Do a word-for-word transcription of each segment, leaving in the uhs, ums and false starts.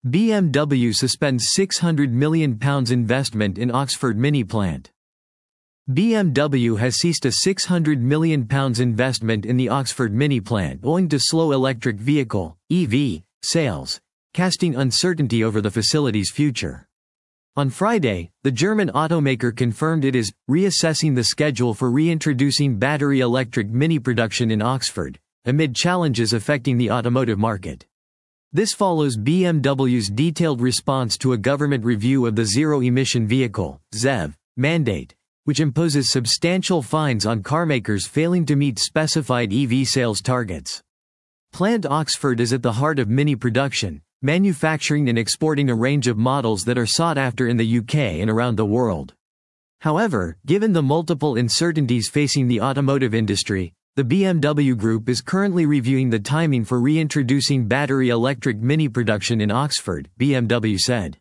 B M W suspends six hundred million pounds investment in Oxford Mini plant. B M W has ceased a six hundred million pounds investment in the Oxford Mini plant owing to slow electric vehicle (E V) sales, casting uncertainty over the facility's future. On Friday, the German automaker confirmed it is reassessing the schedule for reintroducing battery electric Mini production in Oxford, amid challenges affecting the automotive market. This follows B M W's detailed response to a government review of the zero-emission vehicle (Z E V) mandate, which imposes substantial fines on carmakers failing to meet specified E V sales targets. Plant Oxford is at the heart of Mini production, manufacturing and exporting a range of models that are sought after in the U K and around the world. However, given the multiple uncertainties facing the automotive industry, the B M W Group is currently reviewing the timing for reintroducing battery electric Mini production in Oxford, B M W said.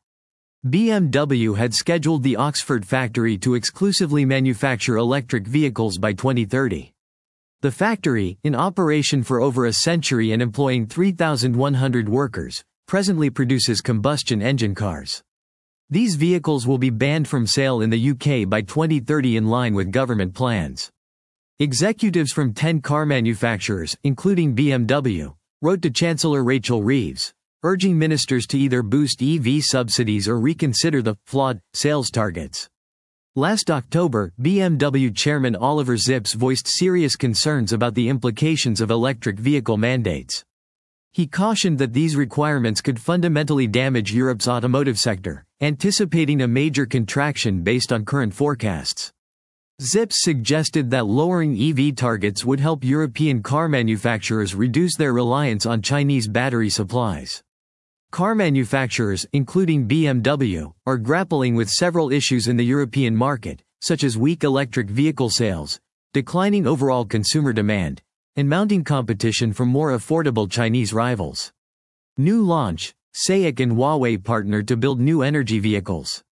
B M W had scheduled the Oxford factory to exclusively manufacture electric vehicles by twenty thirty. The factory, in operation for over a century and employing three thousand one hundred workers, presently produces combustion engine cars. These vehicles will be banned from sale in the U K by twenty thirty in line with government plans. Executives from ten car manufacturers, including B M W, wrote to Chancellor Rachel Reeves, urging ministers to either boost E V subsidies or reconsider the flawed sales targets. Last October, B M W chairman Oliver Zipse voiced serious concerns about the implications of electric vehicle mandates. He cautioned that these requirements could fundamentally damage Europe's automotive sector, anticipating a major contraction based on current forecasts. Zipse suggested that lowering E V targets would help European car manufacturers reduce their reliance on Chinese battery supplies. Car manufacturers, including B M W, are grappling with several issues in the European market, such as weak electric vehicle sales, declining overall consumer demand, and mounting competition from more affordable Chinese rivals. New launch: SAIC and Huawei partner to build new energy vehicles.